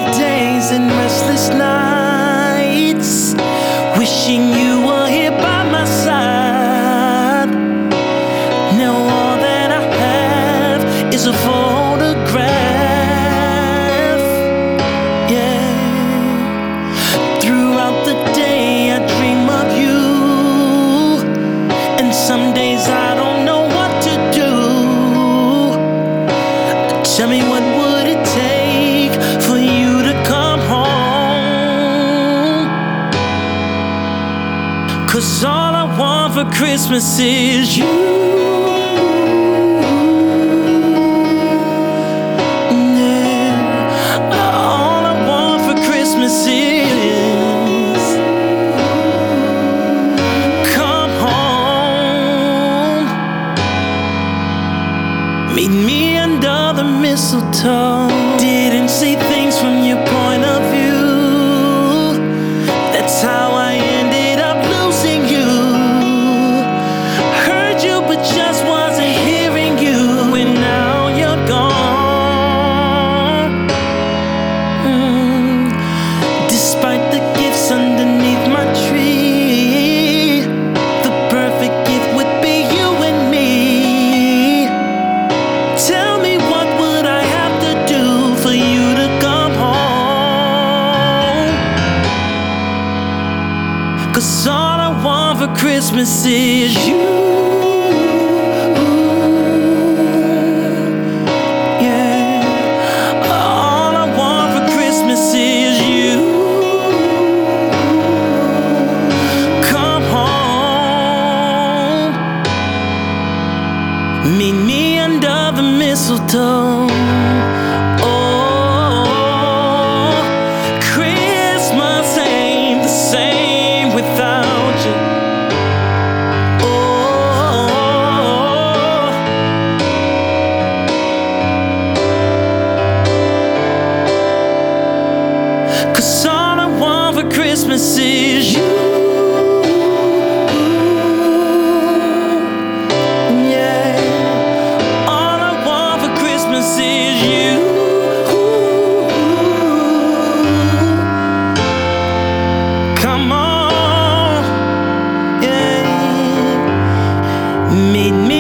days and restless nights, wishing you were here by my side. Now all that I have is a photograph. Yeah. Throughout the day I dream of you, and some days I don't know what to do. Tell me, what would it take for you to come home? 'Cause all I want for Christmas is you. Meet me under the mistletoe. Didn't see things from your point of view. That's how I ended up losing you. Heard you but just wasn't hearing you. And now you're gone. Despite the gifts underneath my tree, the perfect gift would be you and me. Tell me, what would I have to do for you to come home? 'Cause all I want for Christmas is you. Yeah. All I want for Christmas is you. Come home. Meet me under the mistletoe. Oh, Christmas ain't the same without you. Oh, 'cause all I want for Christmas is you. Come on, yeah. Meet me